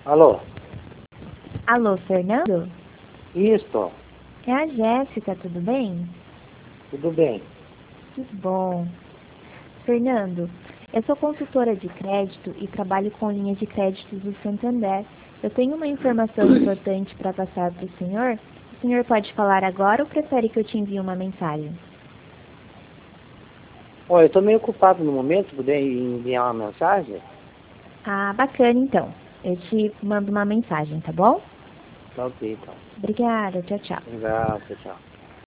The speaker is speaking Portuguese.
Alô? Alô, Fernando? Isto, É a Jéssica, tudo bem? tudo bem. Que bom. Fernando, eu sou consultora de crédito e trabalho com linhas de créditos do Santander. Eu tenho uma informação importante para passar para o senhor. O senhor pode falar agora ou prefere que eu te envie uma mensagem? Olha, eu estou meio ocupado no momento, se puder enviar uma mensagem? Ah, bacana então. Eu te mando uma mensagem, tá bom? Tá ok, então. Obrigada, tchau, tchau. Obrigado, tchau.